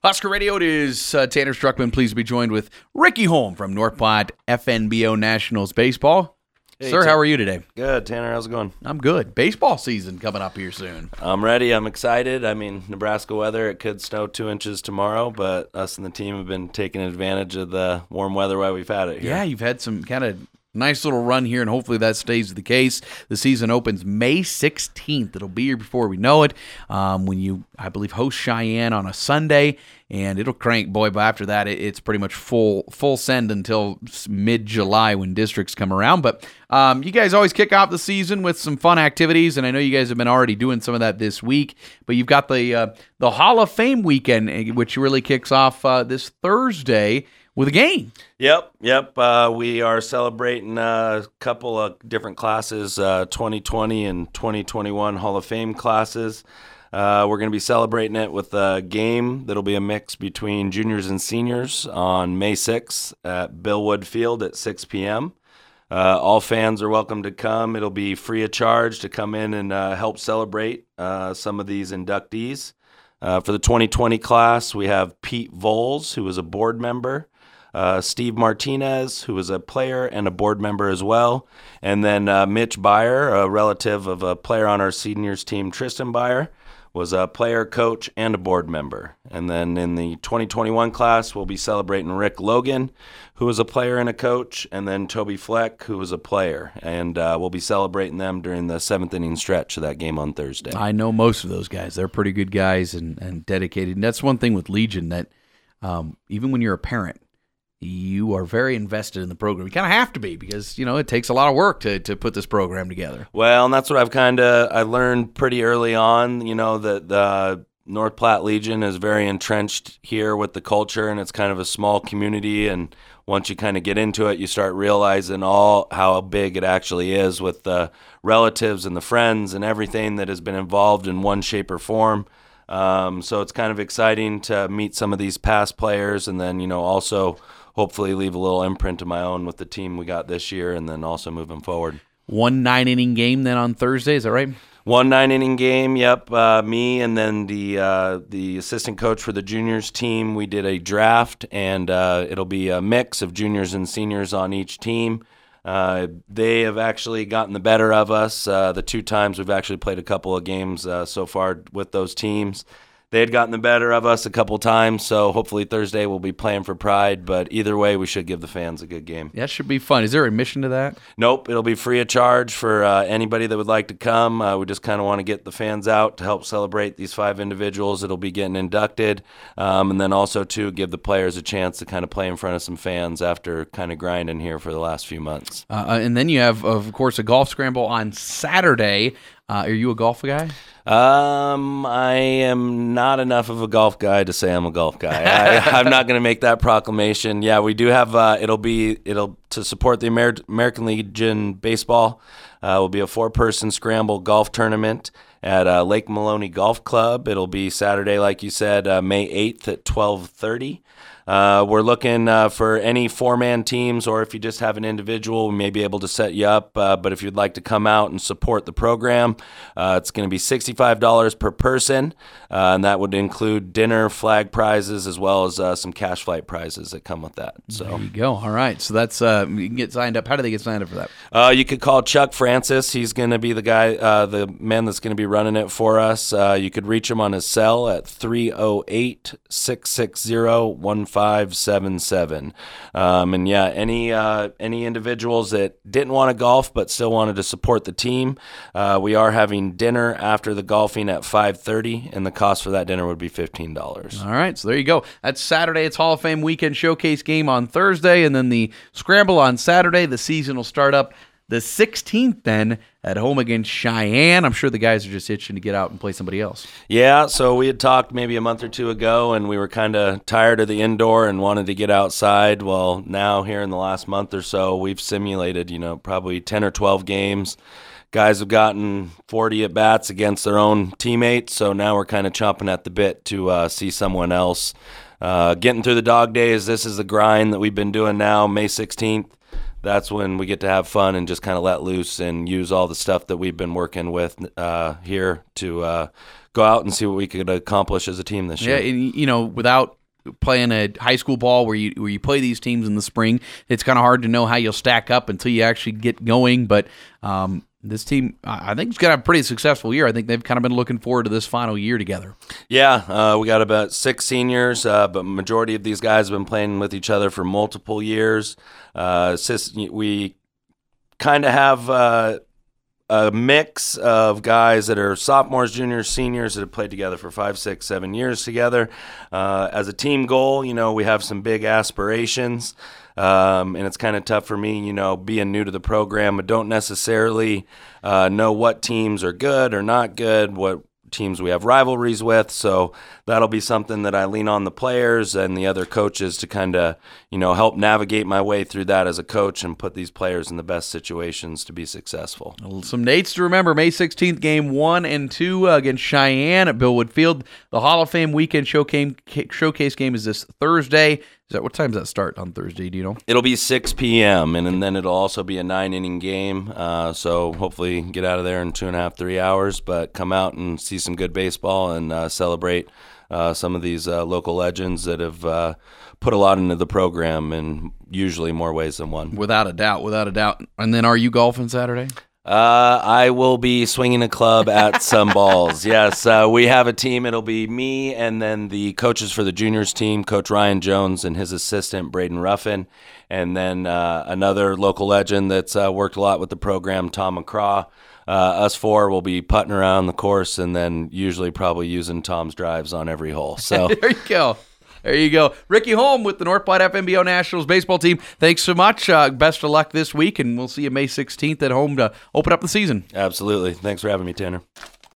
Husker Radio, it is Tanner Struckman. Pleased to be joined with Ricky Holm from North Platte FNBO Nationals Baseball. Hey, Sir, how are you today? Good, Tanner. How's it going? I'm good. Baseball season coming up here soon. I'm ready. I'm excited. I mean, Nebraska weather, it could snow 2 inches tomorrow, but us and the team have been taking advantage of the warm weather while we've had it here. Yeah, you've had some kind of nice little run here, and hopefully that stays the case. The season opens May 16th. It'll be here before we know it. When you, I believe, host Cheyenne on a Sunday, and it'll crank, boy. But after that, it's pretty much full send until mid-July when districts come around. But you guys always kick off the season with some fun activities, and I know you guys have been already doing some of that this week. But you've got the Hall of Fame weekend, which really kicks off this Thursday with a game. Yep. We are celebrating a couple of different classes, 2020 and 2021 Hall of Fame classes. We're going to be celebrating it with a game that'll be a mix between juniors and seniors on May 6th at Billwood Field at 6 p.m. All fans are welcome to come. It'll be free of charge to come in and help celebrate some of these inductees. For the 2020 class, we have Pete Voles, who is a board member. Steve Martinez, who is a player and a board member as well. And then Mitch Byer, a relative of a player on our seniors team, Tristan Byer, was a player, coach, and a board member. And then in the 2021 class, we'll be celebrating Rick Logan, who was a player and a coach, and then Toby Fleck, who was a player. And we'll be celebrating them during the seventh inning stretch of that game on Thursday. I know most of those guys. They're pretty good guys and dedicated. And that's one thing with Legion that even when you're a parent, you are very invested in the program. You kind of have to be because, it takes a lot of work to put this program together. Well, and that's what I learned pretty early on, that the North Platte Legion is very entrenched here with the culture, and it's kind of a small community. And once you kind of get into it, you start realizing how big it actually is with the relatives and the friends and everything that has been involved in one shape or form. So it's kind of exciting to meet some of these past players and then, also hopefully leave a little imprint of my own with the team we got this year and then also moving forward. 1 9-inning game then on Thursday, is that right? 1 9-inning game, yep. Me and then the assistant coach for the juniors team, we did a draft, and it'll be a mix of juniors and seniors on each team. They have actually gotten the better of us. The 2 times we've actually played a couple of games so far with those teams. They had gotten the better of us a couple times, so hopefully Thursday we'll be playing for pride. But either way, we should give the fans a good game. That should be fun. Is there admission to that? Nope. It'll be free of charge for anybody that would like to come. We just kind of want to get the fans out to help celebrate these 5 individuals that'll be getting inducted. And then also, to give the players a chance to kind of play in front of some fans after kind of grinding here for the last few months. And then you have, of course, a golf scramble on Saturday. Are you a golf guy? I am not enough of a golf guy to say I'm a golf guy. I'm not going to make that proclamation. Yeah, we do have. It'll to support the American Legion baseball. Will be a 4-person scramble golf tournament at Lake Maloney Golf Club. It'll be Saturday, like you said, May 8th at 12:30. We're looking for any 4-man teams, or if you just have an individual, we may be able to set you up. But if you'd like to come out and support the program, it's going to be $65 per person, and that would include dinner, flag prizes, as well as some cash flight prizes that come with that. So there you go. All right. So that's you can get signed up. How do they get signed up for that? You could call Chuck Francis. He's going to be the guy, the man that's going to be running it for us. You could reach him on his cell at 308-660-1577. And yeah, any individuals that didn't want to golf but still wanted to support the team, we are having dinner after the golfing at 5:30, and the cost for that dinner would be $15. All right, so there you go. That's Saturday. It's Hall of Fame weekend showcase game on Thursday, and then the scramble on Saturday. The season will start up the 16th then at home against Cheyenne. I'm sure the guys are just itching to get out and play somebody else. Yeah, so we had talked maybe a month or 2 ago, and we were kind of tired of the indoor and wanted to get outside. Well, now here in the last month or so, we've simulated, probably 10 or 12 games. Guys have gotten 40 at-bats against their own teammates, so now we're kind of chomping at the bit to see someone else. Getting through the dog days, this is the grind that we've been doing now, May 16th. That's when we get to have fun and just kind of let loose and use all the stuff that we've been working with here to go out and see what we could accomplish as a team this year. Yeah, without playing a high school ball where you play these teams in the spring. It's kind of hard to know how you'll stack up until you actually get going. But this team, I think, is going to have a pretty successful year. I think they've kind of been looking forward to this final year together. Yeah, we got about 6 seniors, but majority of these guys have been playing with each other for multiple years. We kind of have a mix of guys that are sophomores, juniors, seniors that have played together for 5, 6, 7 years together. As a team goal, we have some big aspirations, and it's kind of tough for me, being new to the program, but don't necessarily know what teams are good or not good, what teams we have rivalries with. So that'll be something that I lean on the players and the other coaches to kind of, help navigate my way through that as a coach and put these players in the best situations to be successful. Some dates to remember: May 16th, game 1 and 2 against Cheyenne at Billwood Field. The Hall of Fame weekend showcase game is this Thursday. What time does that start on Thursday? Do you know? It'll be 6 p.m., and then it'll also be a 9-inning game. So hopefully get out of there in 2.5, 3 hours, but come out and see some good baseball and celebrate some of these local legends that have put a lot into the program in usually more ways than one. Without a doubt. And then are you golfing Saturday? I will be swinging a club at some balls. Yes, we have a team. It'll be me and then the coaches for the juniors team, Coach Ryan Jones and his assistant, Braden Ruffin, and then another local legend that's worked a lot with the program, Tom McCraw. Us 4 will be putting around the course and then usually probably using Tom's drives on every hole. So There you go. Ricky Holm with the North Platte FMBO Nationals baseball team. Thanks so much. Best of luck this week, and we'll see you May 16th at home to open up the season. Absolutely. Thanks for having me, Tanner.